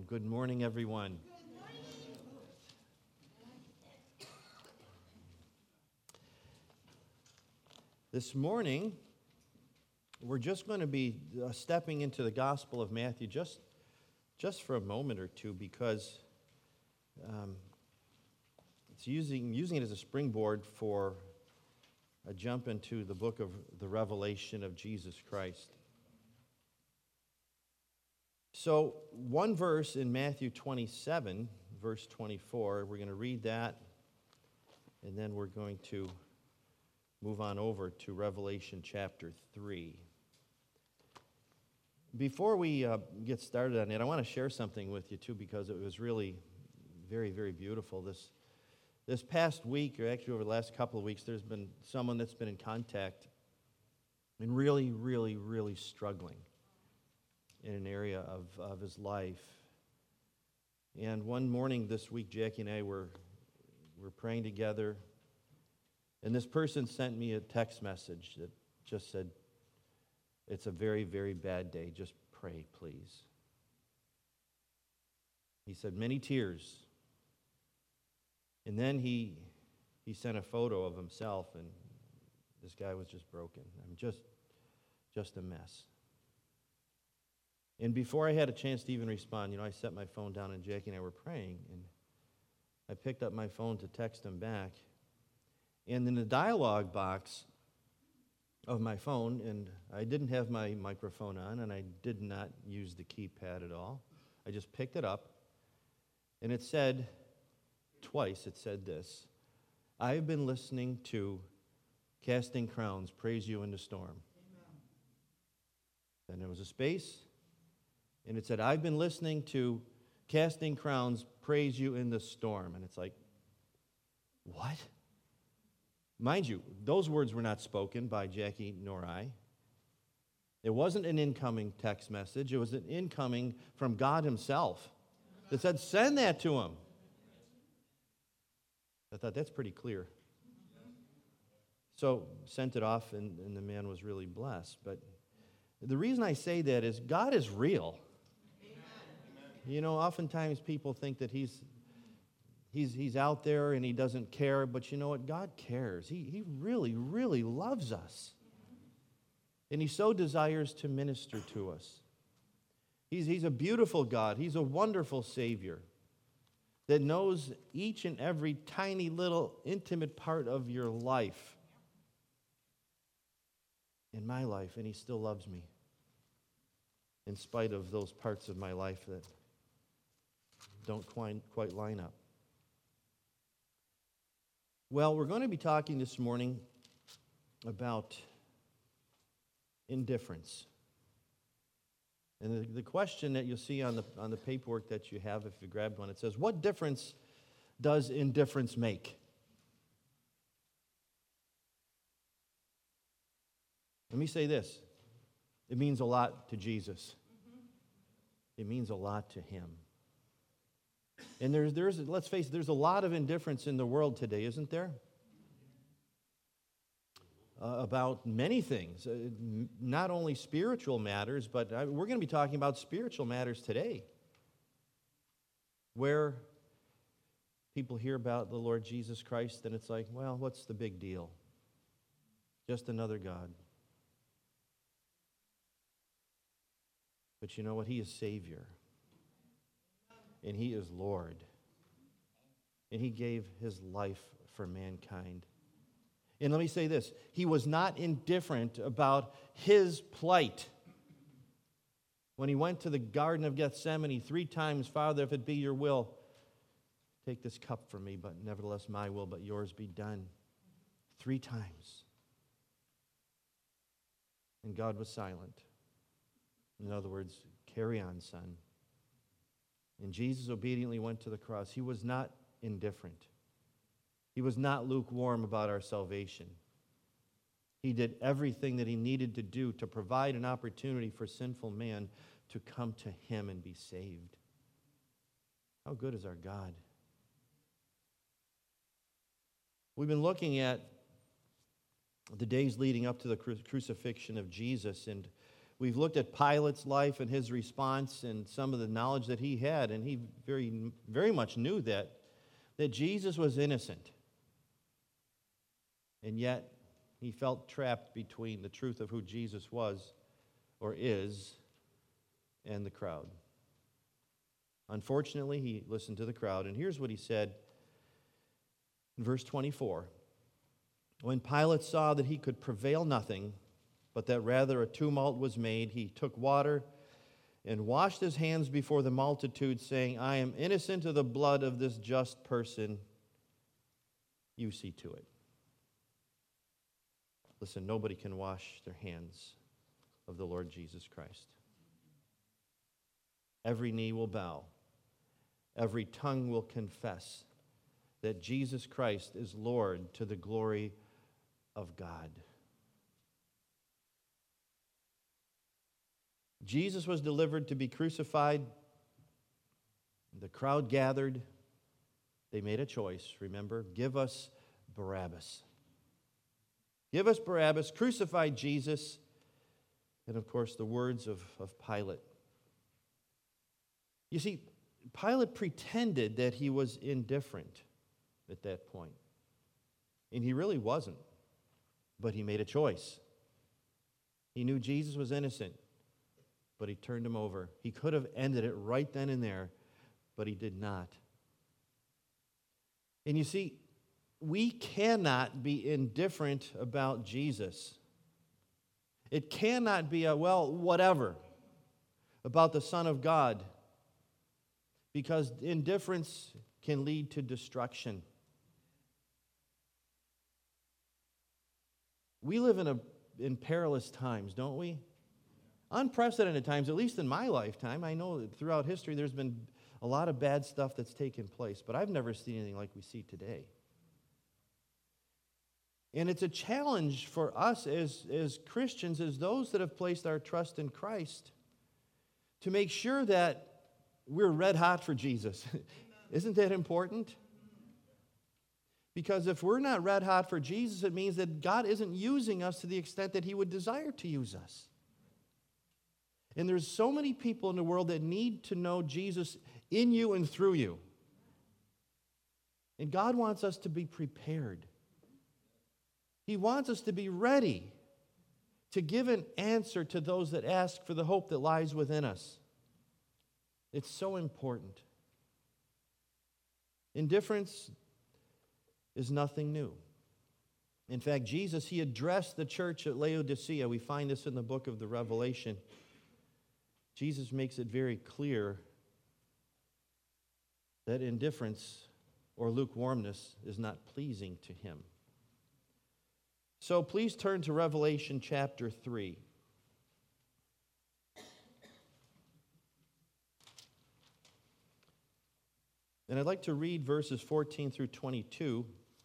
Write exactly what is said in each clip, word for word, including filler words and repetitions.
Good morning, everyone. This morning, we're just going to be uh, stepping into the Gospel of Matthew just, just for a moment or two because um, it's using, using it as a springboard for a jump into the book of the Revelation of Jesus Christ. So, one verse in Matthew twenty-seven, verse twenty-four, we're going to read that, and then we're going to move on over to Revelation chapter three. Before we uh, get started on it, I want to share something with you, too, because it was really very, very beautiful. This, this past week, or actually over the last couple of weeks, there's been someone that's been in contact and really, really, really struggling in an area of, of his life. And one morning this week, Jackie and I were, were praying together, and this person sent me a text message that just said, "It's a very, very bad day. Just pray, please." He said, "Many tears." And then he he sent a photo of himself, and this guy was just broken. I'm just, just a mess. And before I had a chance to even respond, you know, I set my phone down, and Jackie and I were praying, and I picked up my phone to text him back. And in the dialogue box of my phone, and I didn't have my microphone on, and I did not use the keypad at all. I just picked it up, and it said, twice it said this: "I've been listening to Casting Crowns, Praise You in the Storm." Amen. Then there was a space, and it said, "I've been listening to Casting Crowns, Praise You in the Storm." And it's like, what? Mind you, those words were not spoken by Jackie nor I. It wasn't an incoming text message. It was an incoming from God himself that said, send that to him. I thought, that's pretty clear. So, sent it off, and, and the man was really blessed. But the reason I say that is God is real. You know, oftentimes people think that he's He's, he's out there and he doesn't care, but you know what? God cares. He, he really, really loves us. And he so desires to minister to us. He's, he's a beautiful God. He's a wonderful Savior that knows each and every tiny little intimate part of your life, in my life, and he still loves me in spite of those parts of my life that don't quite, quite line up. Well, we're going to be talking this morning about indifference. And the, the question that you'll see on the, on the paperwork that you have, if you grabbed one, it says, what difference does indifference make? Let me say this. It means a lot to Jesus. It means a lot to him. And there's, there's, let's face it, there's a lot of indifference in the world today, isn't there? Uh, about many things, uh, m- not only spiritual matters, but uh, we're going to be talking about spiritual matters today, where people hear about the Lord Jesus Christ, and it's like, well, what's the big deal? Just another God. But you know what? He is Savior. And he is Lord. And he gave his life for mankind. And let me say this. He was not indifferent about his plight. When he went to the Garden of Gethsemane three times, "Father, if it be your will, take this cup from me, but nevertheless my will, but yours be done." Three times. And God was silent. In other words, carry on, son. And Jesus obediently went to the cross. He was not indifferent. He was not lukewarm about our salvation. He did everything that he needed to do to provide an opportunity for sinful man to come to him and be saved. How good is our God? We've been looking at the days leading up to the cru- crucifixion of Jesus, and We've looked at Pilate's life and his response and some of the knowledge that he had, and he very, very much knew that, that Jesus was innocent. And yet, he felt trapped between the truth of who Jesus was or is and the crowd. Unfortunately, he listened to the crowd, and here's what he said in verse twenty-four. When Pilate saw that he could prevail nothing, but that rather a tumult was made, he took water and washed his hands before the multitude, saying, I am innocent of the blood of this just person. You see to it. Listen, nobody can wash their hands of the Lord Jesus Christ. Every knee will bow. Every tongue will confess that Jesus Christ is Lord to the glory of God. Jesus was delivered to be crucified. The crowd gathered. They made a choice, remember? Give us Barabbas. Give us Barabbas, crucify Jesus. And of course, the words of, of Pilate. You see, Pilate pretended that he was indifferent at that point. And he really wasn't. But he made a choice. He knew Jesus was innocent, but he turned him over. He could have ended it right then and there, but he did not. And you see, we cannot be indifferent about Jesus. It cannot be a, well, whatever, about the Son of God, because indifference can lead to destruction. We live in, a, in perilous times, don't we? Unprecedented times, at least in my lifetime. I know that throughout history there's been a lot of bad stuff that's taken place, but I've never seen anything like we see today. And it's a challenge for us as, as Christians, as those that have placed our trust in Christ, to make sure that we're red hot for Jesus. Isn't that important? Because if we're not red hot for Jesus, it means that God isn't using us to the extent that he would desire to use us. And there's so many people in the world that need to know Jesus in you and through you. And God wants us to be prepared. He wants us to be ready to give an answer to those that ask for the hope that lies within us. It's so important. Indifference is nothing new. In fact, Jesus, he addressed the church at Laodicea. We find this in the book of the Revelation. Jesus makes it very clear that indifference or lukewarmness is not pleasing to him. So please turn to Revelation chapter three. And I'd like to read verses fourteen through twenty-two.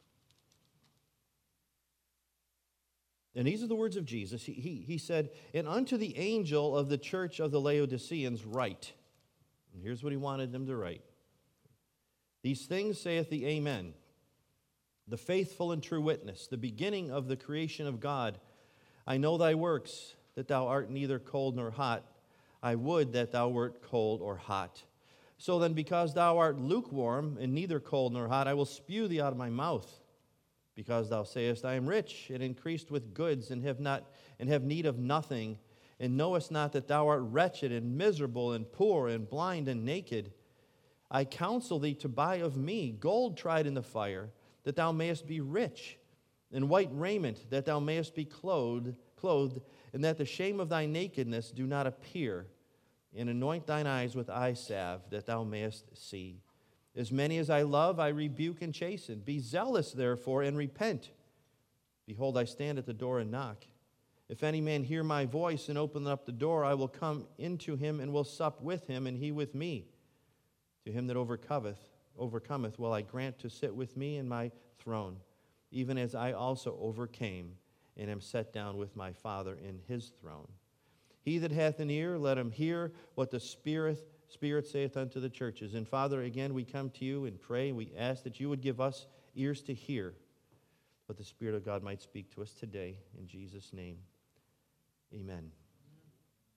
And these are the words of Jesus. He, he, he said, and unto the angel of the church of the Laodiceans write. And here's what he wanted them to write. These things saith the Amen, the faithful and true witness, the beginning of the creation of God. I know thy works, that thou art neither cold nor hot. I would that thou wert cold or hot. So then, because thou art lukewarm and neither cold nor hot, I will spew thee out of my mouth. Because thou sayest, I am rich and increased with goods, and have not and have need of nothing, and knowest not that thou art wretched and miserable and poor and blind and naked. I counsel thee to buy of me gold tried in the fire, that thou mayest be rich, and white raiment, that thou mayest be clothed, clothed, and that the shame of thy nakedness do not appear. And anoint thine eyes with eye salve, that thou mayest see. As many as I love, I rebuke and chasten. Be zealous, therefore, and repent. Behold, I stand at the door and knock. If any man hear my voice and open up the door, I will come into him and will sup with him, and he with me. To him that overcometh, overcometh will I grant to sit with me in my throne, even as I also overcame and am set down with my Father in his throne. He that hath an ear, let him hear what the Spirit, Spirit saith unto the churches. And Father, again, we come to you and pray. We ask that you would give us ears to hear what the Spirit of God might speak to us today. In Jesus' name, amen.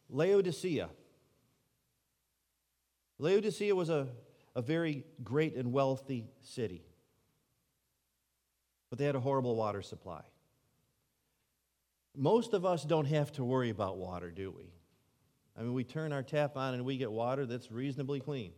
Laodicea. Laodicea was a, a very great and wealthy city, but they had a horrible water supply. Most of us don't have to worry about water, do we? I mean, we turn our tap on and we get water that's reasonably clean.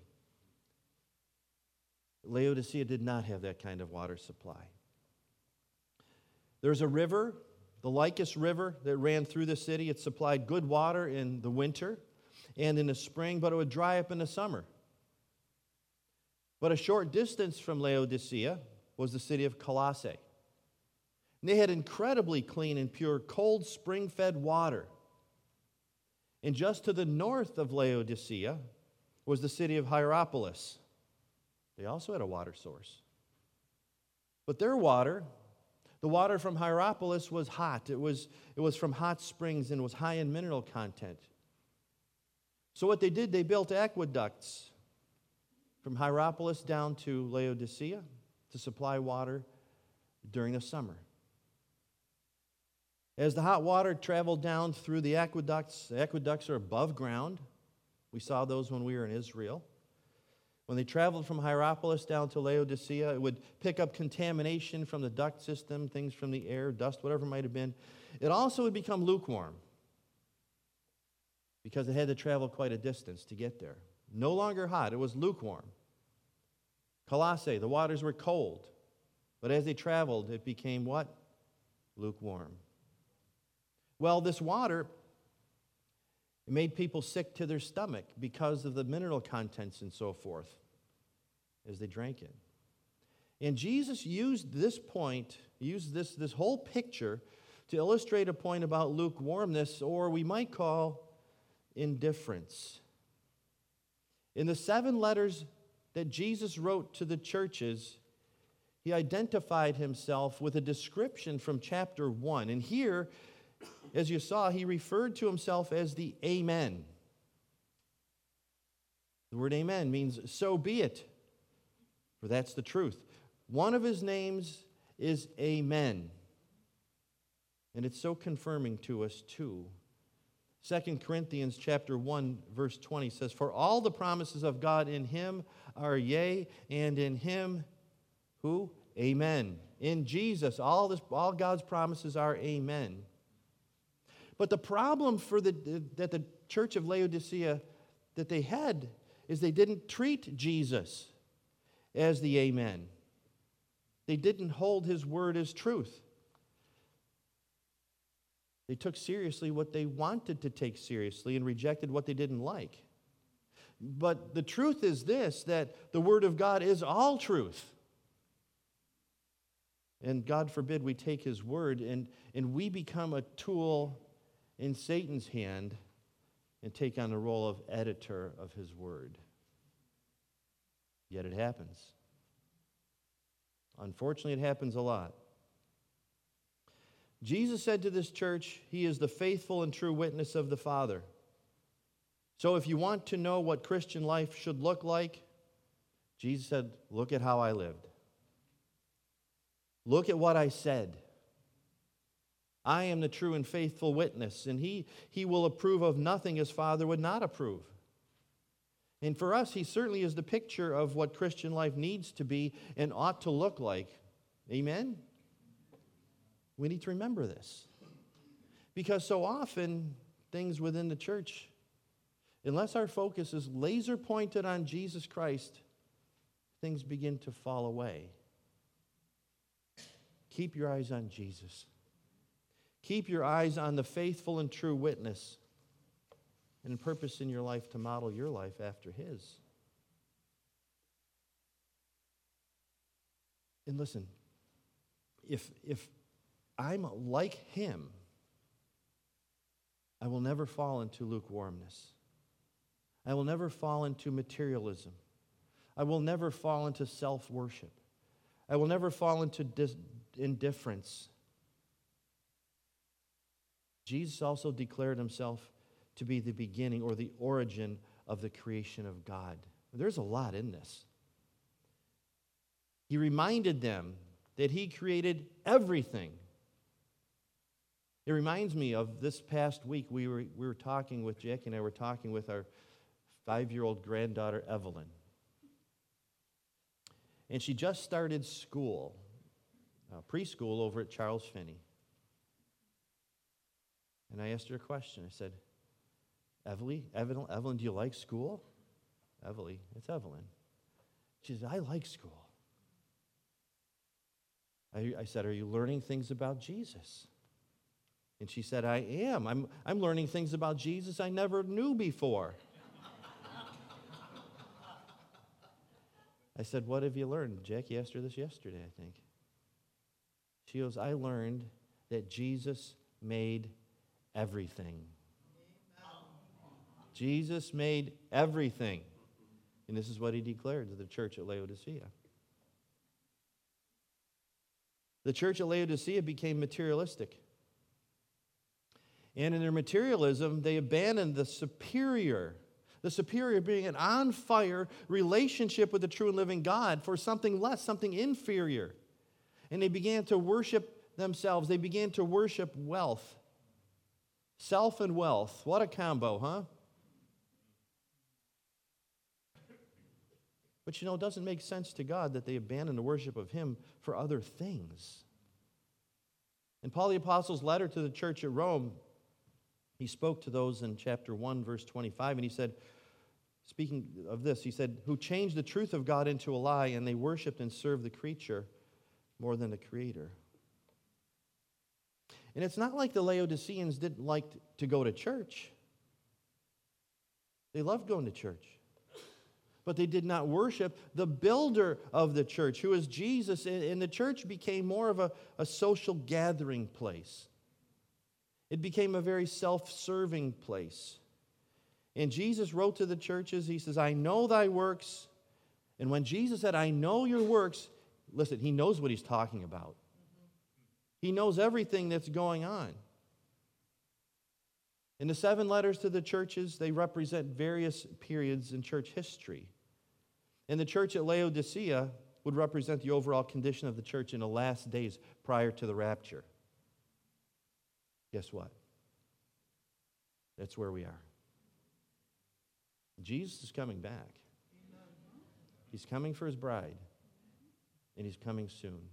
Laodicea did not have that kind of water supply. There's a river, the Lycus River, that ran through the city. It supplied good water in the winter and in the spring, but it would dry up in the summer. But a short distance from Laodicea was the city of Colossae. And they had incredibly clean and pure, cold, spring-fed water. And just to the north of Laodicea was the city of Hierapolis. They also had a water source. But their water, the water from Hierapolis, was hot. It was, it was from hot springs and was high in mineral content. So what they did, they built aqueducts from Hierapolis down to Laodicea to supply water during the summer. As the hot water traveled down through the aqueducts, the aqueducts are above ground. We saw those when we were in Israel. When they traveled from Hierapolis down to Laodicea, it would pick up contamination from the duct system, things from the air, dust, whatever it might have been. It also would become lukewarm because it had to travel quite a distance to get there. No longer hot, it was lukewarm. Colossae, the waters were cold, but as they traveled, it became what? Lukewarm. Well, this water, it made people sick to their stomach because of the mineral contents and so forth as they drank it. And Jesus used this point, used this, this whole picture to illustrate a point about lukewarmness, or we might call indifference. In the seven letters that Jesus wrote to the churches, he identified himself with a description from chapter one. And here, as you saw, he referred to himself as the Amen. The word Amen means so be it, for that's the truth. One of his names is Amen. And it's so confirming to us too. Second Corinthians chapter one, verse twenty says, "For all the promises of God in him are yea, and in him," who? Amen. In Jesus, all, this, all God's promises are amen. But the problem for the, that the church of Laodicea that they had is they didn't treat Jesus as the amen. They didn't hold his word as truth. They took seriously what they wanted to take seriously and rejected what they didn't like. But the truth is this, that the Word of God is all truth. And God forbid we take His Word and, and we become a tool in Satan's hand and take on the role of editor of His Word. Yet it happens. Unfortunately, it happens a lot. Jesus said to this church, He is the faithful and true witness of the Father. So if you want to know what Christian life should look like, Jesus said, look at how I lived. Look at what I said. I am the true and faithful witness, and he, he will approve of nothing His Father would not approve. And for us, He certainly is the picture of what Christian life needs to be and ought to look like. Amen? We need to remember this. Because so often, things within the church, unless our focus is laser pointed on Jesus Christ, things begin to fall away. Keep your eyes on Jesus. Keep your eyes on the faithful and true witness, and purpose in your life to model your life after His. And listen, if if I'm like Him, I will never fall into lukewarmness. I will never fall into materialism. I will never fall into self-worship. I will never fall into dis- indifference. Jesus also declared Himself to be the beginning or the origin of the creation of God. There's a lot in this. He reminded them that He created everything. It reminds me of this past week. We were, we were talking with, Jackie and I were talking with our five-year-old granddaughter, Evelyn. And she just started school, uh, preschool over at Charles Finney. And I asked her a question. I said, Evelyn, Evelyn, Evelyn, do you like school? Evelyn, it's Evelyn. She said, I like school. I, I said, are you learning things about Jesus? And she said, I am. I'm, I'm learning things about Jesus I never knew before. I said, what have you learned? Jackie asked her this yesterday, I think. She goes, I learned that Jesus made everything. Jesus made everything. And this is what he declared to the church at Laodicea. The church at Laodicea became materialistic. And in their materialism, they abandoned the superior, the superior being an on-fire relationship with the true and living God for something less, something inferior. And they began to worship themselves. They began to worship wealth. Self and wealth. What a combo, huh? But you know, it doesn't make sense to God that they abandon the worship of him for other things. In Paul the Apostle's letter to the church at Rome, he spoke to those in chapter one, verse twenty-five, and he said, speaking of this, he said, who changed the truth of God into a lie, and they worshiped and served the creature more than the Creator. And it's not like the Laodiceans didn't like to go to church. They loved going to church. But they did not worship the builder of the church, who is Jesus, and the church became more of a, a social gathering place. It became a very self-serving place. And Jesus wrote to the churches, he says, I know thy works. And when Jesus said, I know your works, listen, he knows what he's talking about. He knows everything that's going on. In the seven letters to the churches, they represent various periods in church history. And the church at Laodicea would represent the overall condition of the church in the last days prior to the rapture. Guess what? That's where we are. Jesus is coming back. He's coming for his bride, and he's coming soon.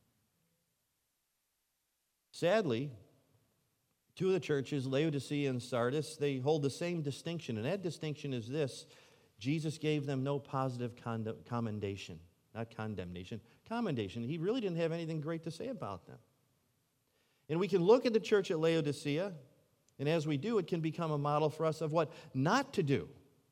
Sadly, two of the churches, Laodicea and Sardis, they hold the same distinction, and that distinction is this: Jesus gave them no positive con- commendation, not condemnation, commendation. He really didn't have anything great to say about them. And we can look at the church at Laodicea, and as we do, it can become a model for us of what not to do.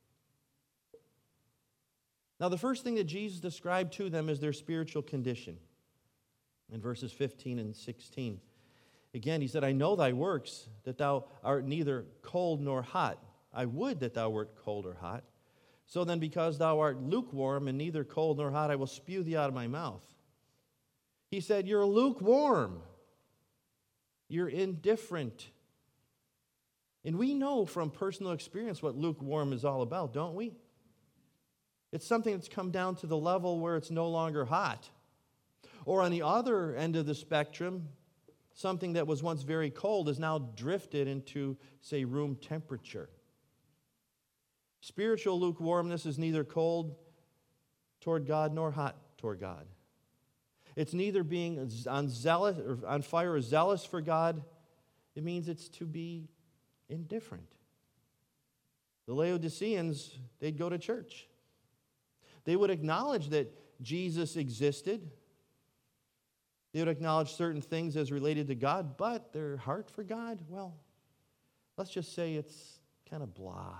Now, the first thing that Jesus described to them is their spiritual condition. In verses fifteen and sixteen, again, he said, I know thy works, that thou art neither cold nor hot. I would that thou wert cold or hot. So then, because thou art lukewarm and neither cold nor hot, I will spew thee out of my mouth. He said, you're lukewarm. You're indifferent. And we know from personal experience what lukewarm is all about, don't we? It's something that's come down to the level where it's no longer hot. Or on the other end of the spectrum, something that was once very cold is now drifted into, say, room temperature. Spiritual lukewarmness is neither cold toward God nor hot toward God. It's neither being on zealous or on fire or zealous for God. It means it's to be indifferent. The Laodiceans, they'd go to church. They would acknowledge that Jesus existed. They would acknowledge certain things as related to God, but their heart for God, well, let's just say it's kind of blah.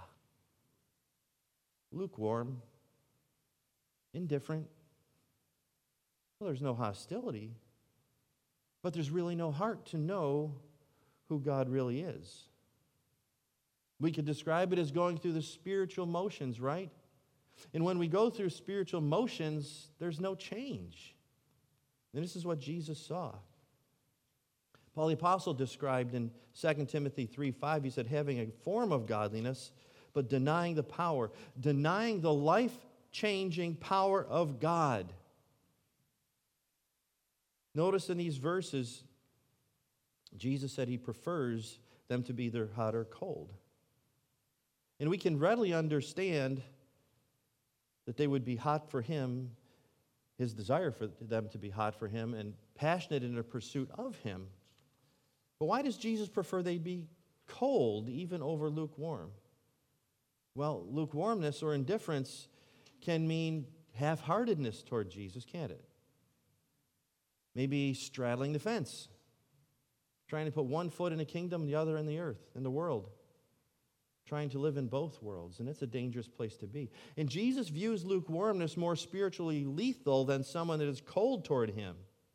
Lukewarm. Indifferent. Well, there's no hostility, but there's really no heart to know who God really is. We could describe it as going through the spiritual motions, right? And when we go through spiritual motions, there's no change. And this is what Jesus saw. Paul the Apostle described in Second Timothy three five, he said, having a form of godliness, but denying the power, denying the life-changing power of God. Notice in these verses, Jesus said he prefers them to be either hot or cold. And we can readily understand that they would be hot for him, his desire for them to be hot for him, and passionate in their pursuit of him. But why does Jesus prefer they be cold even over lukewarm? Well, lukewarmness or indifference can mean half-heartedness toward Jesus, can't it? Maybe straddling the fence, trying to put one foot in the kingdom, the other in the earth, in the world, trying to live in both worlds, and it's a dangerous place to be. And Jesus views lukewarmness more spiritually lethal than someone that is cold toward him.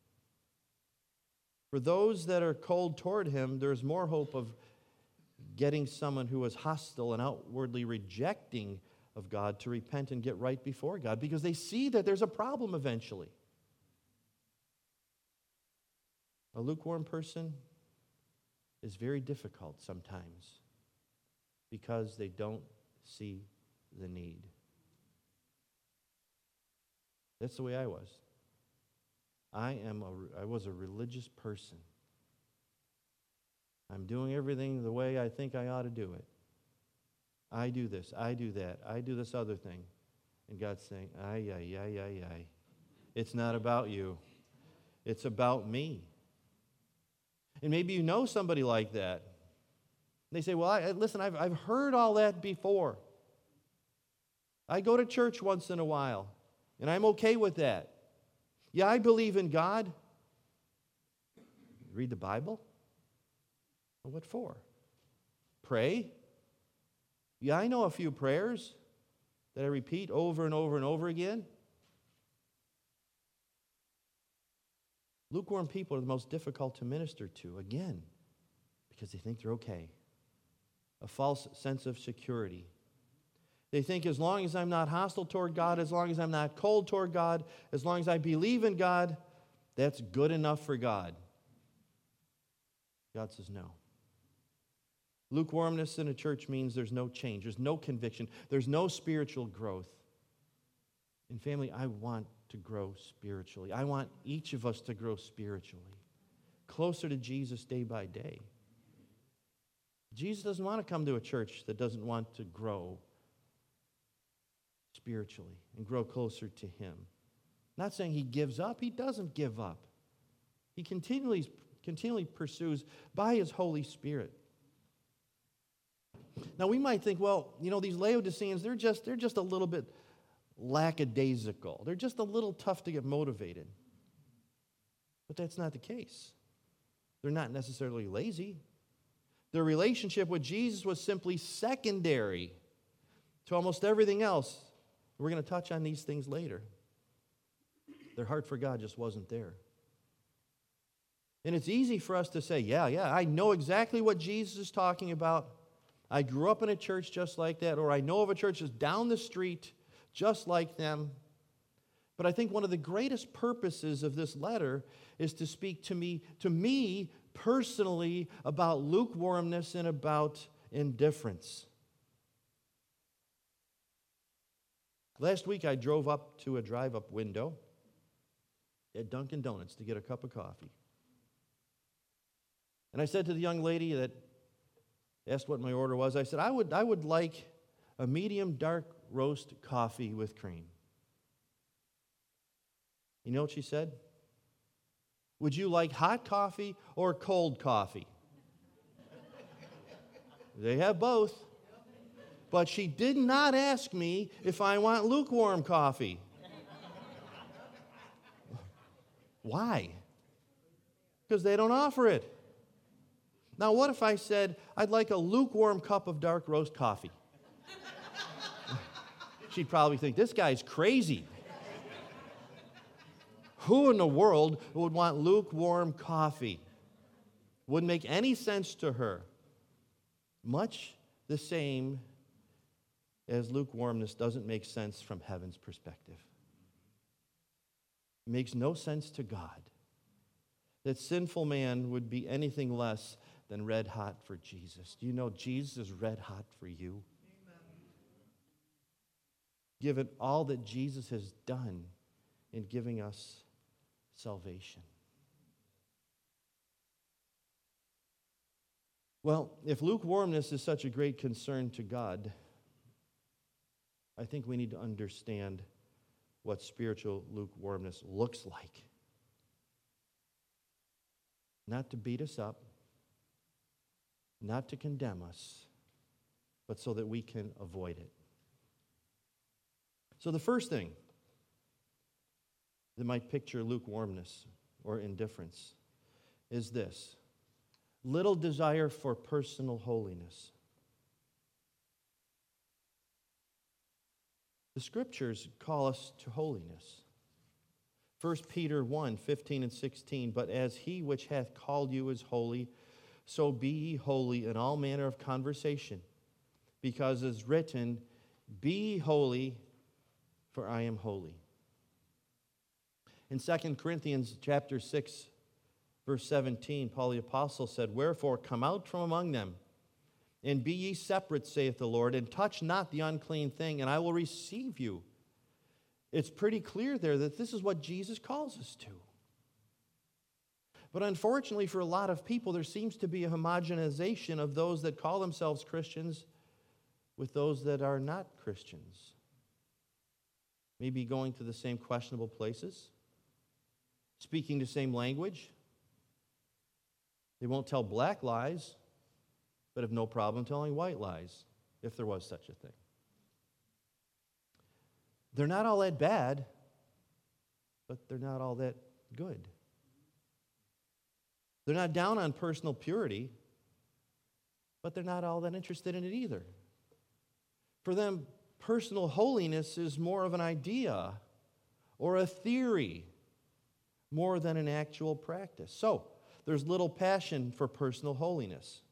For those that are cold toward him, there's more hope of getting someone who is hostile and outwardly rejecting of God to repent and get right before God, because they see that there's a problem eventually. A lukewarm person is very difficult sometimes because they don't see the need. That's the way I was. I am a, I was a religious person. I'm doing everything the way I think I ought to do it. I do this, I do that, I do this other thing. And God's saying, ay, ay, ay, ay, ay. It's not about you. It's about me. And maybe you know somebody like that. They say, well, I, listen, I've, I've heard all that before. I go to church once in a while, and I'm okay with that. Yeah, I believe in God. Read the Bible? Well, what for? Pray? Yeah, I know a few prayers that I repeat over and over and over again. Lukewarm people are the most difficult to minister to, again, because they think they're okay. A false sense of security. They think as long as I'm not hostile toward God, as long as I'm not cold toward God, as long as I believe in God, that's good enough for God. God says no. Lukewarmness in a church means there's no change, there's no conviction, there's no spiritual growth. And family, I want to grow spiritually. I want each of us to grow spiritually, closer to Jesus day by day. Jesus doesn't want to come to a church that doesn't want to grow spiritually and grow closer to him. Not saying he gives up. He doesn't give up. He continually, continually pursues by his Holy Spirit. Now we might think, well, you know, these Laodiceans, they're just, they're just a little bit lackadaisical. They're just a little tough to get motivated. But that's not the case. They're not necessarily lazy. Their relationship with Jesus was simply secondary to almost everything else. We're going to touch on these things later. Their heart for God just wasn't there. And it's easy for us to say, yeah, yeah, I know exactly what Jesus is talking about. I grew up in a church just like that, or I know of a church that's down the street just like them. But I think one of the greatest purposes of this letter is to speak to me, to me personally, about lukewarmness and about indifference. Last week I drove up to a drive-up window at Dunkin' Donuts to get a cup of coffee. And I said to the young lady that asked what my order was, I said, I would, I would like a medium dark roast coffee with cream. You know what she said? Would you like hot coffee or cold coffee? They have both. But she did not ask me if I want lukewarm coffee. Why? Because they don't offer it. Now, what if I said, I'd like a lukewarm cup of dark roast coffee? She'd probably think, this guy's crazy. Who in the world would want lukewarm coffee? Wouldn't make any sense to her. Much the same as lukewarmness doesn't make sense from heaven's perspective. It makes no sense to God that sinful man would be anything less than red hot for Jesus. Do you know Jesus is red hot for you? Amen. Given all that Jesus has done in giving us salvation. Well, if lukewarmness is such a great concern to God, I think we need to understand what spiritual lukewarmness looks like. Not to beat us up, not to condemn us, but so that we can avoid it. So the first thing that might picture lukewarmness or indifference is this: little desire for personal holiness. The Scriptures call us to holiness. First Peter one, fifteen and sixteen, but as he which hath called you is holy, so be ye holy in all manner of conversation, because as written, be holy, for I am holy. In Second Corinthians chapter six, verse seventeen, Paul the Apostle said, wherefore come out from among them, and be ye separate, saith the Lord, and touch not the unclean thing, and I will receive you. It's pretty clear there that this is what Jesus calls us to. But unfortunately for a lot of people, there seems to be a homogenization of those that call themselves Christians with those that are not Christians. Maybe going to the same questionable places, speaking the same language. They won't tell black lies, but have no problem telling white lies, if there was such a thing. They're not all that bad, but they're not all that good. They're not down on personal purity, but they're not all that interested in it either. For them, personal holiness is more of an idea or a theory more than an actual practice. So, there's little passion for personal holiness.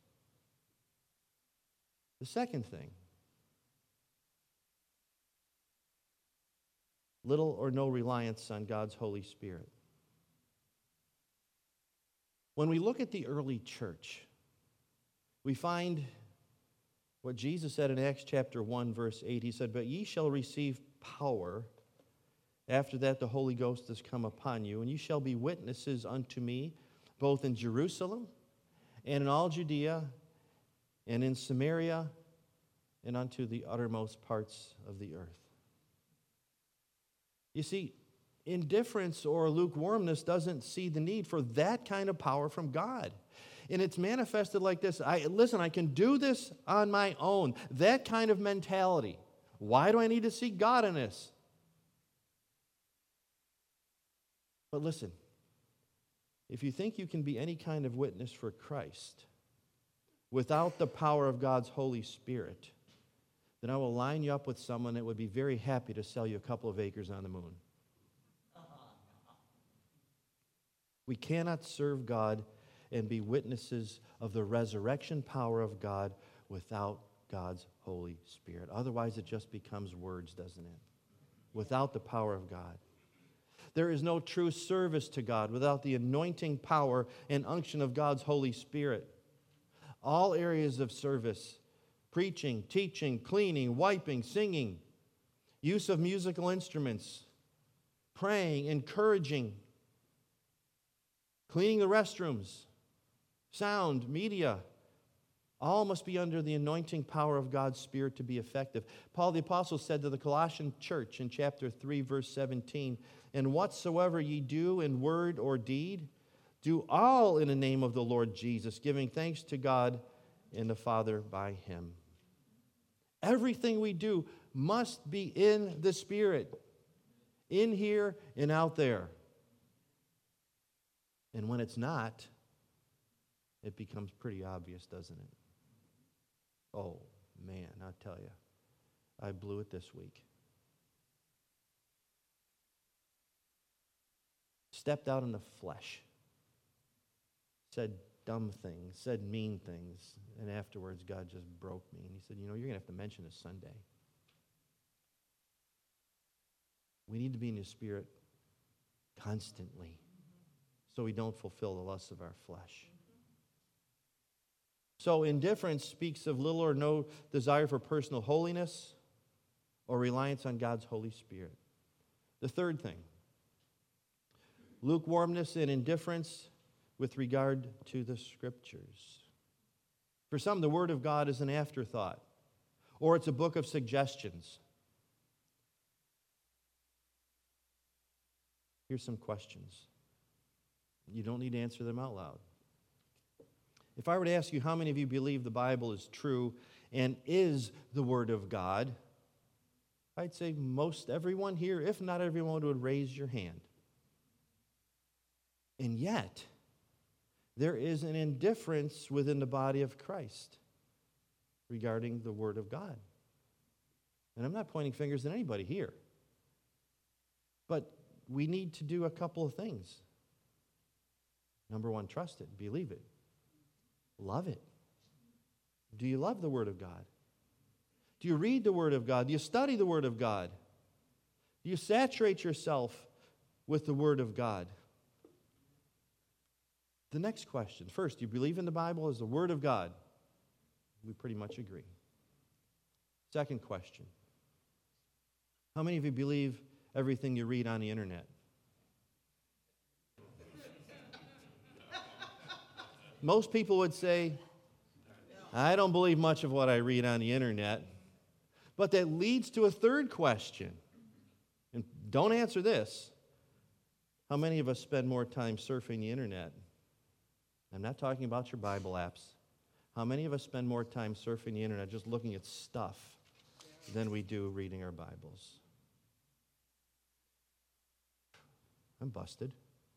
The second thing, little or no reliance on God's Holy Spirit. When we look at the early church, we find what Jesus said in Acts chapter one, verse eight. He said, but ye shall receive power. After that the Holy Ghost is come upon you, and ye shall be witnesses unto me, both in Jerusalem and in all Judea and in Samaria and unto the uttermost parts of the earth. You see, indifference or lukewarmness doesn't see the need for that kind of power from God. And it's manifested like this. I, listen, I can do this on my own. That kind of mentality. Why do I need to seek God in this? But listen, if you think you can be any kind of witness for Christ without the power of God's Holy Spirit, then I will line you up with someone that would be very happy to sell you a couple of acres on the moon. We cannot serve God and be witnesses of the resurrection power of God without God's Holy Spirit. Otherwise, it just becomes words, doesn't it? Without the power of God. There is no true service to God without the anointing power and unction of God's Holy Spirit. All areas of service, preaching, teaching, cleaning, wiping, singing, use of musical instruments, praying, encouraging, cleaning the restrooms, sound, media, all must be under the anointing power of God's Spirit to be effective. Paul the Apostle said to the Colossian church in chapter three, verse seventeen, and whatsoever ye do in word or deed, do all in the name of the Lord Jesus, giving thanks to God and the Father by him. Everything we do must be in the Spirit, in here and out there. And when it's not, it becomes pretty obvious, doesn't it? Oh, man, I tell you, I blew it this week. Stepped out in the flesh. Said dumb things, said mean things, and afterwards God just broke me. And he said, you know, you're going to have to mention this Sunday. We need to be in the Spirit constantly so we don't fulfill the lusts of our flesh. So indifference speaks of little or no desire for personal holiness or reliance on God's Holy Spirit. The third thing, lukewarmness and indifference with regard to the Scriptures. For some, the Word of God is an afterthought, or it's a book of suggestions. Here's some questions. You don't need to answer them out loud. If I were to ask you how many of you believe the Bible is true and is the Word of God, I'd say most everyone here, if not everyone, would raise your hand. And yet, there is an indifference within the body of Christ regarding the Word of God. And I'm not pointing fingers at anybody here. But we need to do a couple of things. Number one, trust it, believe it, love it. Do you love the Word of God? Do you read the Word of God? Do you study the Word of God? Do you saturate yourself with the Word of God? The next question. First, do you believe in the Bible as the Word of God? We pretty much agree. Second question. How many of you believe everything you read on the internet? Most people would say, I don't believe much of what I read on the internet. But that leads to a third question. And don't answer this. How many of us spend more time surfing the internet? I'm not talking about your Bible apps. How many of us spend more time surfing the internet just looking at stuff than we do reading our Bibles? I'm busted.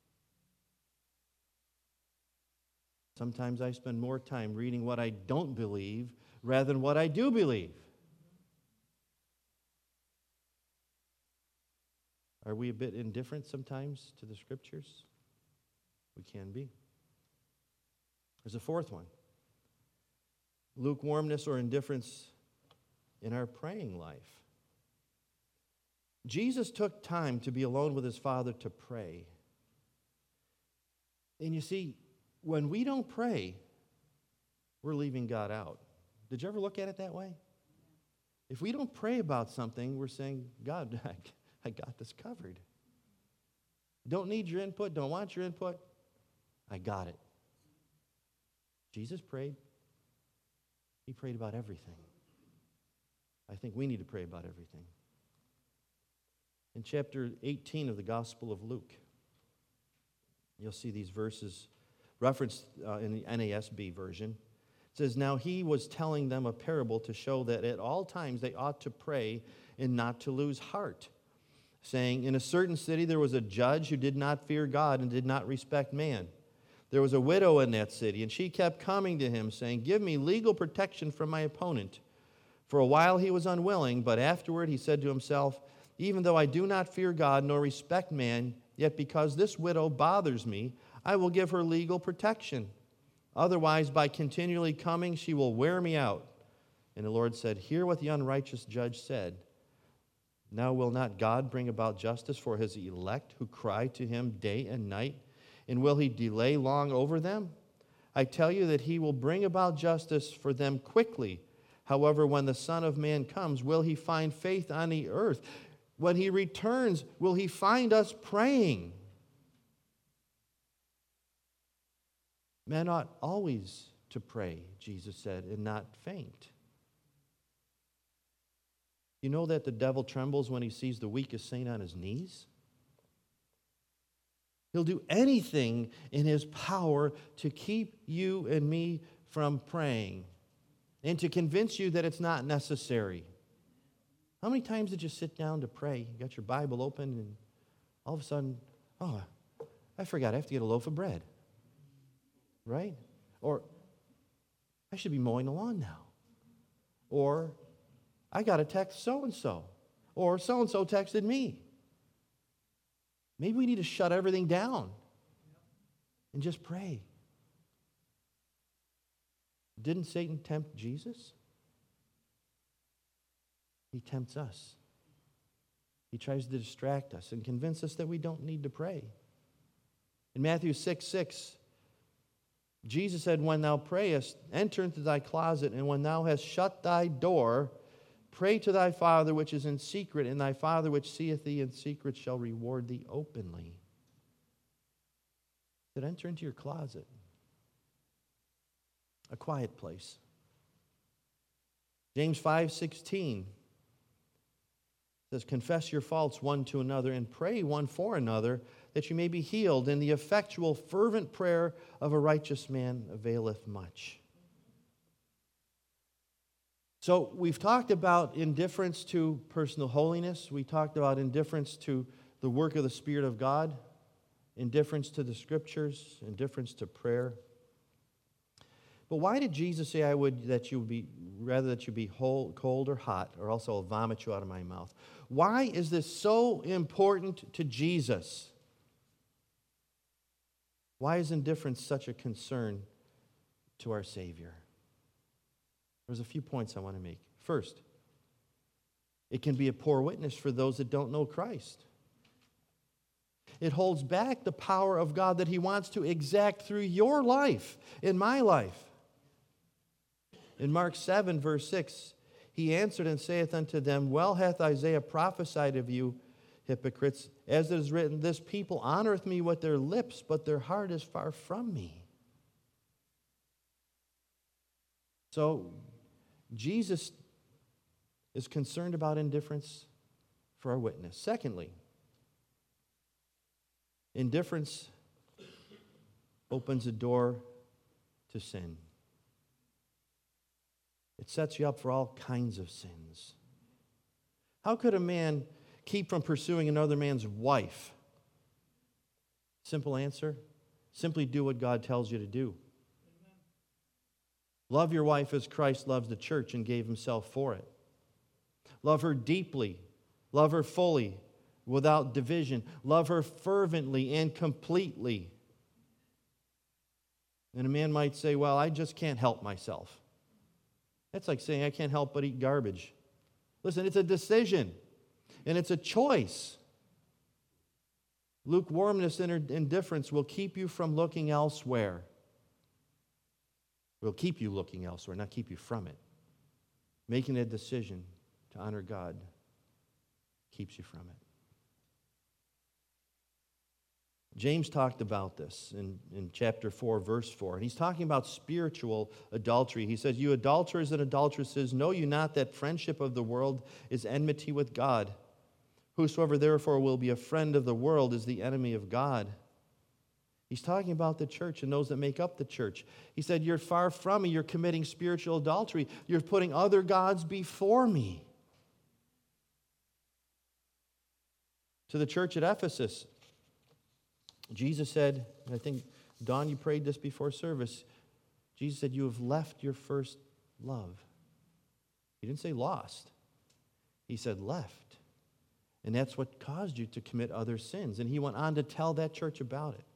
Sometimes I spend more time reading what I don't believe rather than what I do believe. Are we a bit indifferent sometimes to the Scriptures? We can be. There's a fourth one. Lukewarmness or indifference in our praying life. Jesus took time to be alone with his Father to pray. And you see, when we don't pray, we're leaving God out. Did you ever look at it that way? If we don't pray about something, we're saying, God, I got this covered. Don't need your input, don't want your input. I got it. Jesus prayed. He prayed about everything. I think we need to pray about everything. In chapter eighteen of the Gospel of Luke, you'll see these verses referenced uh, in the N A S B version. It says, now he was telling them a parable to show that at all times they ought to pray and not to lose heart, saying, in a certain city there was a judge who did not fear God and did not respect man. There was a widow in that city, and she kept coming to him, saying, give me legal protection from my opponent. For a while he was unwilling, but afterward he said to himself, even though I do not fear God nor respect man, yet because this widow bothers me, I will give her legal protection. Otherwise, by continually coming, she will wear me out. And the Lord said, hear what the unrighteous judge said. Now will not God bring about justice for his elect who cry to him day and night? And will he delay long over them? I tell you that he will bring about justice for them quickly. However, when the Son of Man comes, will he find faith on the earth? When he returns, will he find us praying? Men ought always to pray, Jesus said, and not faint. You know that the devil trembles when he sees the weakest saint on his knees? He'll do anything in his power to keep you and me from praying and to convince you that it's not necessary. How many times did you sit down to pray? You got your Bible open and all of a sudden, oh, I forgot I have to get a loaf of bread. Right? Or I should be mowing the lawn now. Or I got to text so-and-so. Or so-and-so texted me. Maybe we need to shut everything down and just pray. Didn't Satan tempt Jesus? He tempts us. He tries to distract us and convince us that we don't need to pray. In Matthew six six, Jesus said, when thou prayest, enter into thy closet, and when thou hast shut thy door, pray to thy Father which is in secret, and thy Father which seeth thee in secret shall reward thee openly. He said, enter into your closet, a quiet place. James five sixteen says, confess your faults one to another and pray one for another that you may be healed, and the effectual fervent prayer of a righteous man availeth much. So we've talked about indifference to personal holiness. We talked about indifference to the work of the Spirit of God, indifference to the Scriptures, indifference to prayer. But why did Jesus say, I would that you be, rather that you be whole, cold or hot, or else I'll vomit you out of my mouth? Why is this so important to Jesus? Why is indifference such a concern to our Savior? There's a few points I want to make. First, it can be a poor witness for those that don't know Christ. It holds back the power of God that He wants to exact through your life, in my life. In Mark seven, verse six, He answered and saith unto them, well hath Isaiah prophesied of you, hypocrites, as it is written, this people honoreth me with their lips, but their heart is far from me. So, Jesus is concerned about indifference for our witness. Secondly, indifference opens a door to sin. It sets you up for all kinds of sins. How could a man keep from pursuing another man's wife? Simple answer, simply do what God tells you to do. Amen. Love your wife as Christ loves the church and gave Himself for it. Love her deeply. Love her fully, without division. Love her fervently and completely. And a man might say, well, I just can't help myself. That's like saying I can't help but eat garbage. Listen, it's a decision, and it's a choice. Lukewarmness and indifference will keep you from looking elsewhere. Will keep you looking elsewhere, not keep you from it. Making a decision to honor God keeps you from it. James talked about this in, in chapter four, verse four. And he's talking about spiritual adultery. He says, you adulterers and adulteresses, know you not that friendship of the world is enmity with God? Whosoever therefore will be a friend of the world is the enemy of God. He's talking about the church and those that make up the church. He said, you're far from me. You're committing spiritual adultery. You're putting other gods before me. To the church at Ephesus, Jesus said, and I think, Don, you prayed this before service. Jesus said, you have left your first love. He didn't say lost. He said left. And that's what caused you to commit other sins. And he went on to tell that church about it.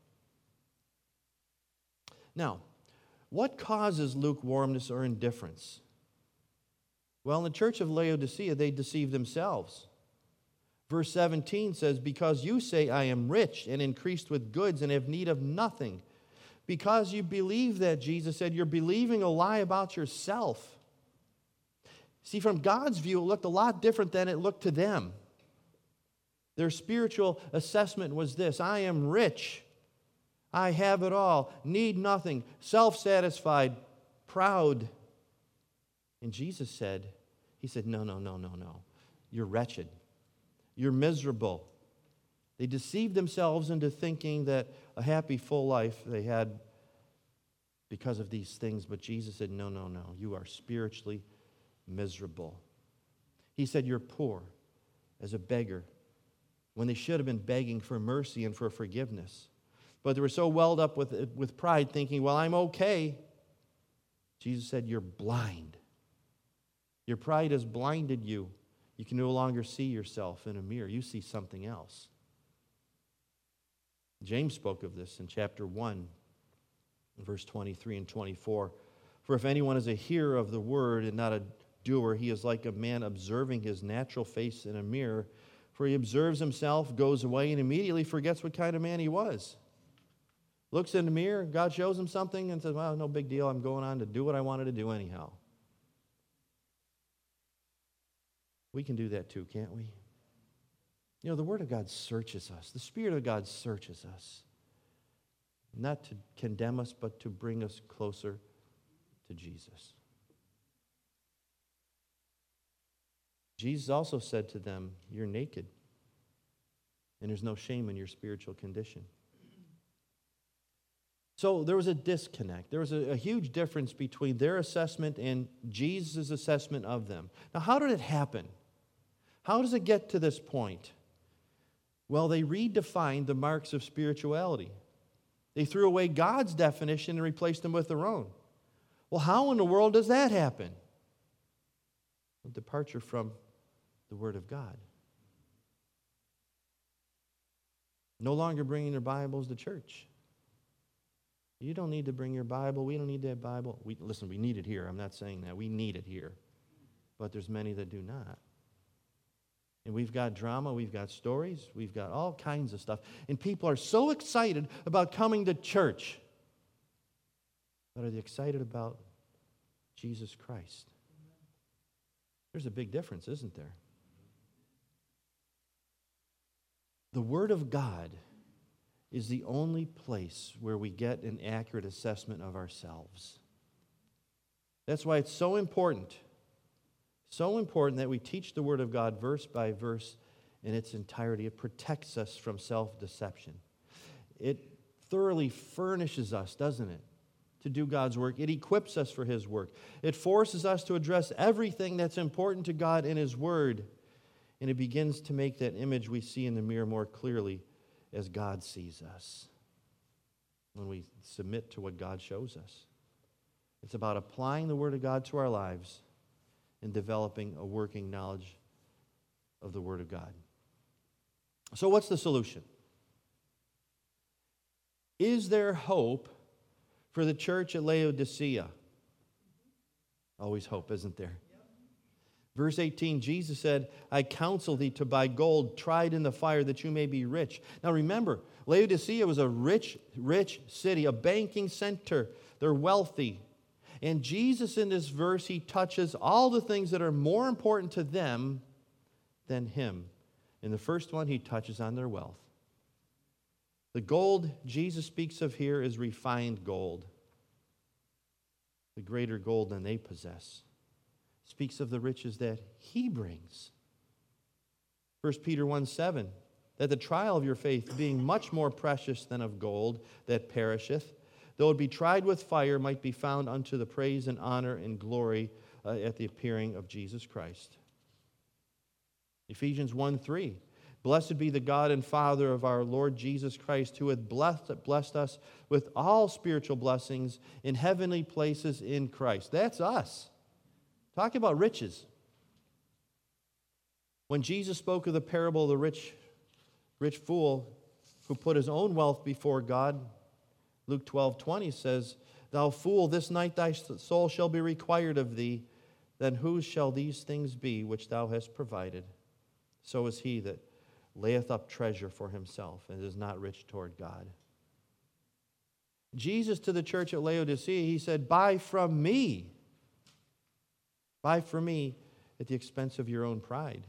Now, what causes lukewarmness or indifference? Well, in the church of Laodicea, they deceived themselves. Verse seventeen says, because you say, I am rich and increased with goods and have need of nothing. Because you believe that, Jesus said, you're believing a lie about yourself. See, from God's view, it looked a lot different than it looked to them. Their spiritual assessment was this: I am rich. I have it all. Need nothing. Self-satisfied. Proud. And Jesus said, He said, no, no, no, no, no. You're wretched. You're miserable. They deceived themselves into thinking that a happy, full life they had because of these things. But Jesus said, no, no, no. You are spiritually miserable. He said, you're poor as a beggar, when they should have been begging for mercy and for forgiveness. But they were so welled up with, with pride, thinking, well, I'm okay. Jesus said, you're blind. Your pride has blinded you. You can no longer see yourself in a mirror. You see something else. James spoke of this in chapter one, verse twenty-three and twenty-four. For if anyone is a hearer of the word and not a doer, he is like a man observing his natural face in a mirror. For he observes himself, goes away, and immediately forgets what kind of man he was. Looks in the mirror, God shows him something, and says, well, no big deal. I'm going on to do what I wanted to do anyhow. We can do that too, can't we? You know, the Word of God searches us. The Spirit of God searches us. Not to condemn us, but to bring us closer to Jesus. Jesus also said to them, you're naked, and there's no shame in your spiritual condition. So there was a disconnect. There was a, a huge difference between their assessment and Jesus' assessment of them. Now, how did it happen? How does it get to this point? Well, they redefined the marks of spirituality. They threw away God's definition and replaced them with their own. Well, how in the world does that happen? A departure from the Word of God. No longer bringing their Bibles to church. You don't need to bring your Bible. We don't need that Bible. We, listen, we need it here. I'm not saying that. We need it here. But there's many that do not. And we've got drama, we've got stories, we've got all kinds of stuff. And people are so excited about coming to church. But are they excited about Jesus Christ? There's a big difference, isn't there? The Word of God is the only place where we get an accurate assessment of ourselves. That's why it's so important, so important that we teach the Word of God verse by verse in its entirety. It protects us from self-deception. It thoroughly furnishes us, doesn't it, to do God's work. It equips us for His work. It forces us to address everything that's important to God in His Word. And it begins to make that image we see in the mirror more clearly as God sees us when we submit to what God shows us. It's about applying the Word of God to our lives and developing a working knowledge of the Word of God. So what's the solution? Is there hope for the church at Laodicea? Always hope, isn't there? Verse eighteen, Jesus said, I counsel thee to buy gold tried in the fire that you may be rich. Now remember, Laodicea was a rich, rich city, a banking center. They're wealthy. And Jesus in this verse, He touches all the things that are more important to them than Him. In the first one, He touches on their wealth. The gold Jesus speaks of here is refined gold. The greater gold than they possess. Speaks of the riches that He brings. First Peter one seven, that the trial of your faith, being much more precious than of gold that perisheth, though it be tried with fire, might be found unto the praise and honor and glory uh, at the appearing of Jesus Christ. Ephesians one three, blessed be the God and Father of our Lord Jesus Christ, who hath blessed, blessed us with all spiritual blessings in heavenly places in Christ. That's us. Talk about riches. When Jesus spoke of the parable of the rich, rich fool who put his own wealth before God, Luke twelve twenty says, Thou fool, this night thy soul shall be required of thee. Then whose shall these things be which thou hast provided? So is he that layeth up treasure for himself and is not rich toward God. Jesus to the church at Laodicea, He said, Buy from me. Buy from me at the expense of your own pride.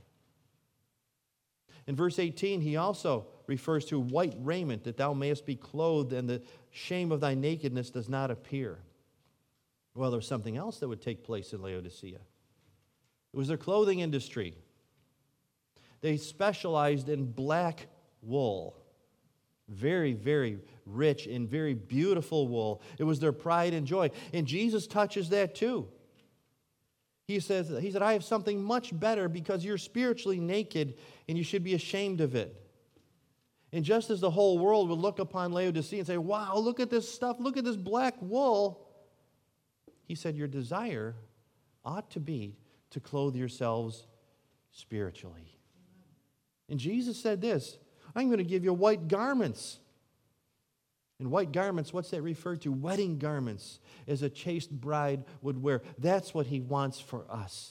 In verse eighteen, He also refers to white raiment, that thou mayest be clothed, and the shame of thy nakedness does not appear. Well, there's something else that would take place in Laodicea. It was their clothing industry. They specialized in black wool. Very, very rich and very beautiful wool. It was their pride and joy. And Jesus touches that too. He says, he said, I have something much better because you're spiritually naked and you should be ashamed of it. And just as the whole world would look upon Laodicea and say, wow, look at this stuff, look at this black wool. He said, your desire ought to be to clothe yourselves spiritually. And Jesus said this, I'm going to give you white garments. And white garments, what's that referred to? Wedding garments, as a chaste bride would wear. That's what He wants for us.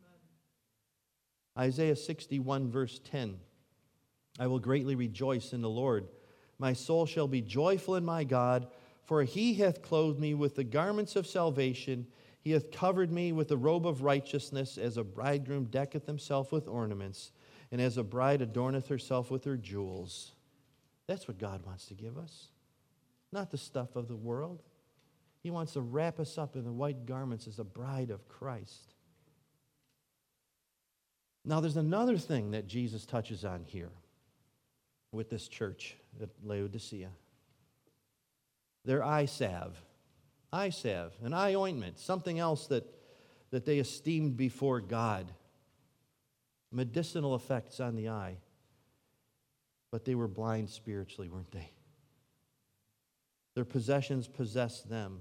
Amen. Isaiah sixty-one, verse ten. I will greatly rejoice in the Lord. My soul shall be joyful in my God, for He hath clothed me with the garments of salvation. He hath covered me with the robe of righteousness, as a bridegroom decketh himself with ornaments, and as a bride adorneth herself with her jewels. That's what God wants to give us. Not the stuff of the world. He wants to wrap us up in the white garments as a bride of Christ. Now, there's another thing that Jesus touches on here with this church at Laodicea. Their eye salve, eye salve, an eye ointment, something else that, that they esteemed before God. Medicinal effects on the eye. But they were blind spiritually, weren't they? Their possessions possessed them.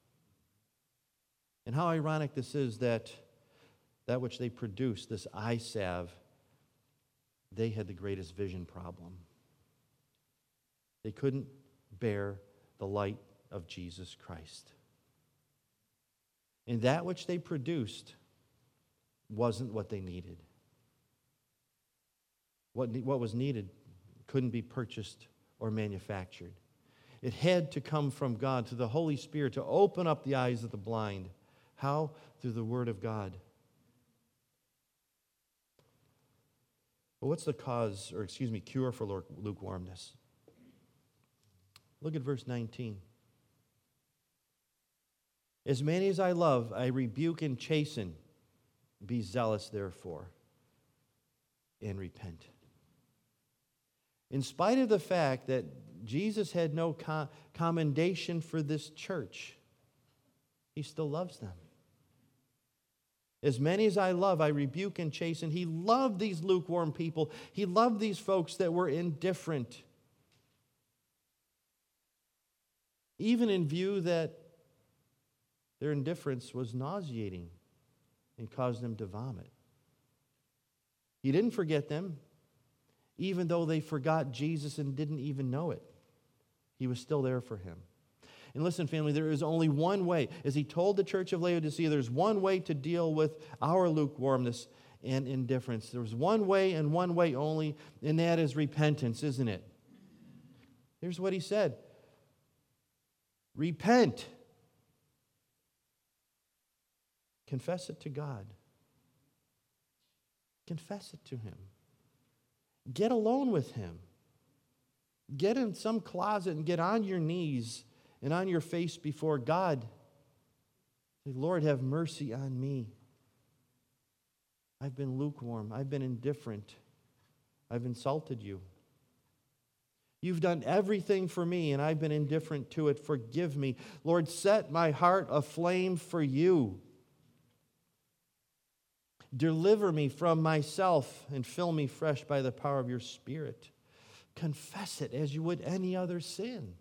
And how ironic this is that that which they produced, this eye salve, they had the greatest vision problem. They couldn't bear the light of Jesus Christ. And that which they produced wasn't what they needed. What, what was needed couldn't be purchased or manufactured. It had to come from God, through the Holy Spirit, to open up the eyes of the blind. How? Through the Word of God. But what's the cause, or excuse me, cure for lukewarmness? Look at verse nineteen. As many as I love, I rebuke and chasten. Be zealous, therefore, and repent. In spite of the fact that Jesus had no co- commendation for this church, he still loves them. As many as I love, I rebuke and chasten. He loved these lukewarm people. He loved these folks that were indifferent. Even in view that their indifference was nauseating and caused them to vomit. He didn't forget them, even though they forgot Jesus and didn't even know it. He was still there for him. And listen, family, there is only one way. As he told the church of Laodicea, there's one way to deal with our lukewarmness and indifference. There's one way and one way only, and that is repentance, isn't it? Here's what he said. Repent. Confess it to God. Confess it to him. Get alone with him. Get in some closet and get on your knees and on your face before God. Say, Lord, have mercy on me. I've been lukewarm. I've been indifferent. I've insulted you. You've done everything for me, and I've been indifferent to it. Forgive me. Lord, set my heart aflame for you. Deliver me from myself and fill me fresh by the power of your Spirit. Confess it as you would any other sin.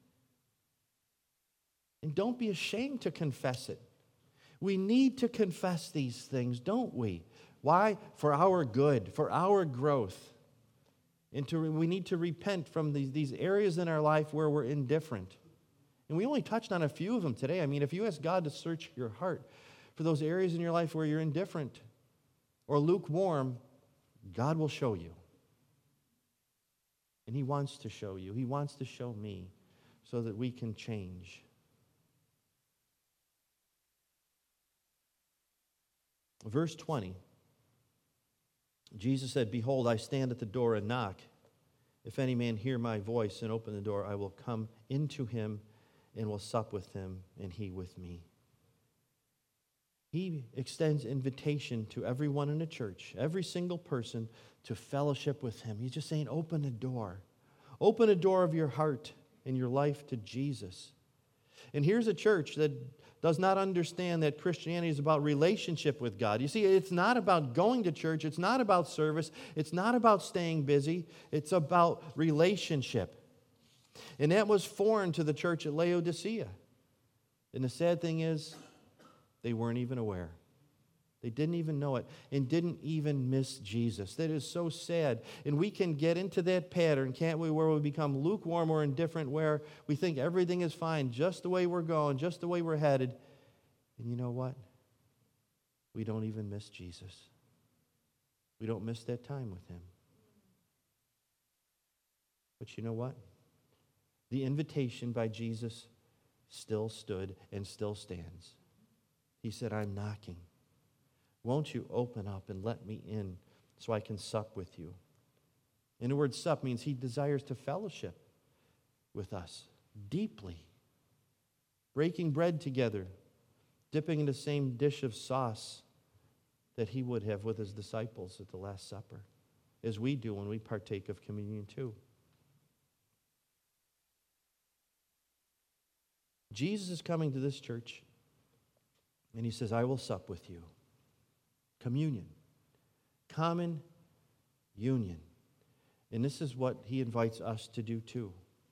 And don't be ashamed to confess it. We need to confess these things, don't we? Why? For our good, for our growth. And to, we need to repent from these, these areas in our life where we're indifferent. And we only touched on a few of them today. I mean, if you ask God to search your heart for those areas in your life where you're indifferent or lukewarm, God will show you. And he wants to show you. He wants to show me so that we can change. Verse twenty, Jesus said, Behold, I stand at the door and knock. If any man hear my voice and open the door, I will come into him and will sup with him and he with me. He extends invitation to everyone in the church, every single person, to fellowship with him. He's just saying, open a door. Open a door of your heart and your life to Jesus. And here's a church that does not understand that Christianity is about relationship with God. You see, it's not about going to church. It's not about service. It's not about staying busy. It's about relationship. And that was foreign to the church at Laodicea. And the sad thing is, they weren't even aware. They didn't even know it and didn't even miss Jesus. That is so sad. And we can get into that pattern, can't we, where we become lukewarm or indifferent, where we think everything is fine, just the way we're going, just the way we're headed. And you know what? We don't even miss Jesus. We don't miss that time with him. But you know what? The invitation by Jesus still stood and still stands. He said, I'm knocking. Won't you open up and let me in so I can sup with you? And the word sup means he desires to fellowship with us deeply. Breaking bread together, dipping in the same dish of sauce. that he would have with his disciples at the Last Supper, as we do when we partake of communion too. Jesus is coming to this church, and he says, I will sup with you. Communion. Common union. And this is what he invites us to do too.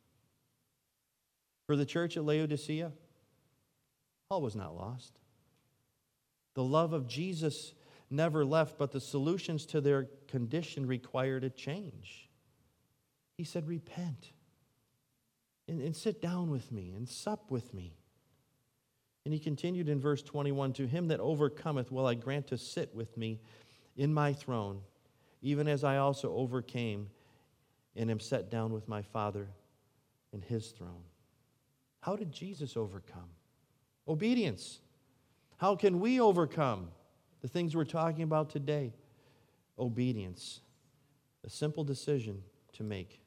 For the church at Laodicea, all was not lost. The love of Jesus never left, but the solutions to their condition required a change. He said, repent and, and sit down with me and sup with me. And he continued in verse twenty-one, to him that overcometh will I grant to sit with me in my throne, even as I also overcame and am set down with my Father in his throne. How did Jesus overcome? Obedience. How can we overcome the things we're talking about today? Obedience. A simple decision to make.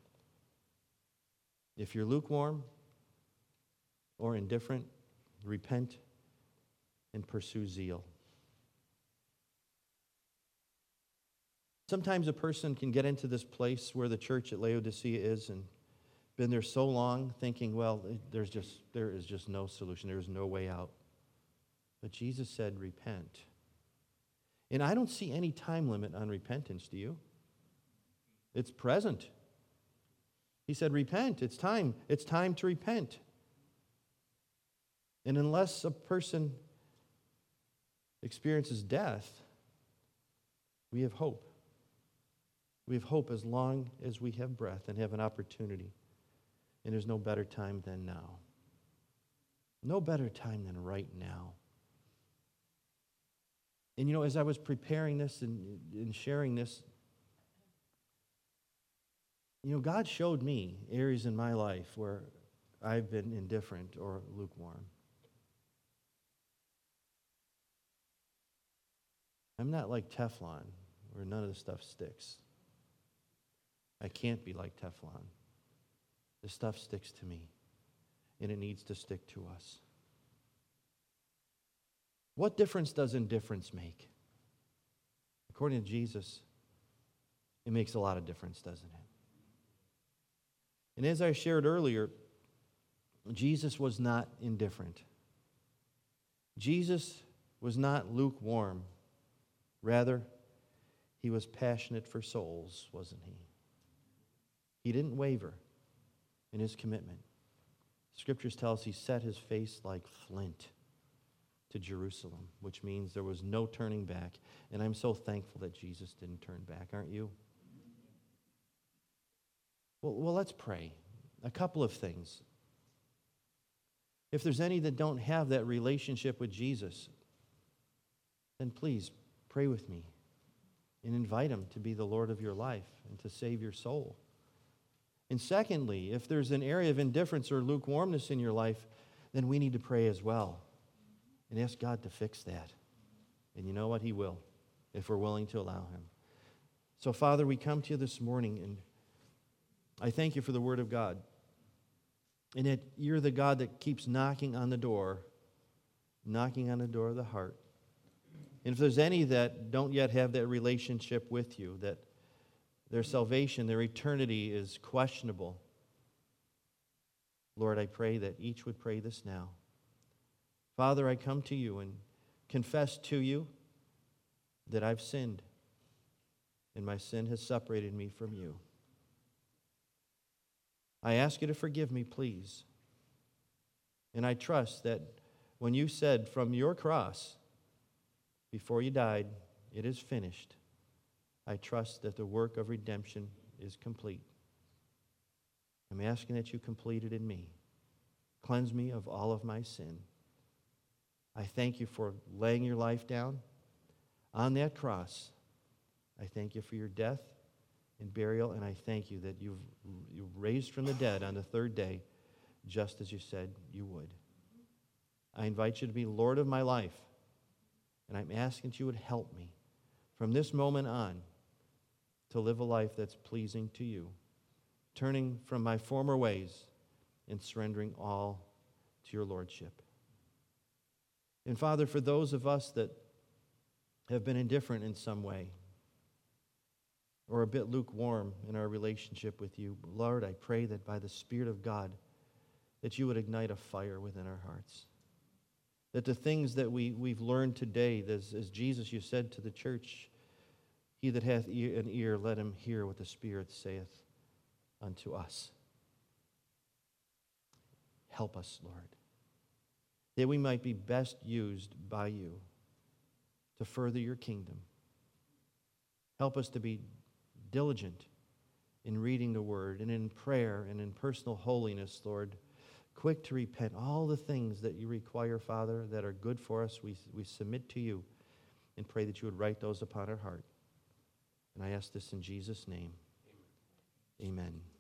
If you're lukewarm or indifferent, repent and pursue zeal. Sometimes a person can get into this place where the church at Laodicea is and been there so long thinking, well, there's just there is just no solution. There's no way out. But Jesus said, repent. And I don't see any time limit on repentance, do you? It's present. He said, repent. It's time. It's time to repent. And unless a person experiences death, we have hope. We have hope as long as we have breath and have an opportunity. And there's no better time than now. No better time than right now. And you know, as I was preparing this and, and sharing this, you know, God showed me areas in my life where I've been indifferent or lukewarm. I'm not like Teflon, where none of the stuff sticks. I can't be like Teflon. The stuff sticks to me, and it needs to stick to us. What difference does indifference make? According to Jesus, it makes a lot of difference, doesn't it? And as I shared earlier, Jesus was not indifferent. Jesus was not lukewarm. Rather, he was passionate for souls, wasn't he? He didn't waver in his commitment. Scriptures tell us he set his face like flint to Jerusalem, which means there was no turning back. And I'm so thankful that Jesus didn't turn back, aren't you? Well, well, let's pray. A couple of things. If there's any that don't have that relationship with Jesus, then please pray with me and invite him to be the Lord of your life and to save your soul. And secondly, if there's an area of indifference or lukewarmness in your life, then we need to pray as well and ask God to fix that. And you know what? He will, if we're willing to allow him. So, Father, we come to you this morning, and I thank you for the Word of God. And that you're the God that keeps knocking on the door, knocking on the door of the heart. And if there's any that don't yet have that relationship with you, that their salvation, their eternity is questionable, Lord, I pray that each would pray this now. Father, I come to you and confess to you that I've sinned, and my sin has separated me from you. I ask you to forgive me, please. And I trust that when you said from your cross, before you died, it is finished, I trust that the work of redemption is complete. I'm asking that you complete it in me. Cleanse me of all of my sin. I thank you for laying your life down on that cross. I thank you for your death and burial, and I thank you that you've, you've raised from the dead on the third day, just as you said you would. I invite you to be Lord of my life, and I'm asking that you would help me from this moment on to live a life that's pleasing to you, turning from my former ways and surrendering all to your lordship. And Father, for those of us that have been indifferent in some way or a bit lukewarm in our relationship with you, Lord, I pray that by the Spirit of God, that you would ignite a fire within our hearts. That the things that we, we've learned today, as, as Jesus, you said to the church, he that hath ear, an ear, let him hear what the Spirit saith unto us. Help us, Lord, that we might be best used by you to further your kingdom. Help us to be diligent in reading the Word and in prayer and in personal holiness, Lord. Quick to repent. All the things that you require, Father, that are good for us, we, we submit to you and pray that you would write those upon our heart. And I ask this in Jesus' name. Amen. Amen.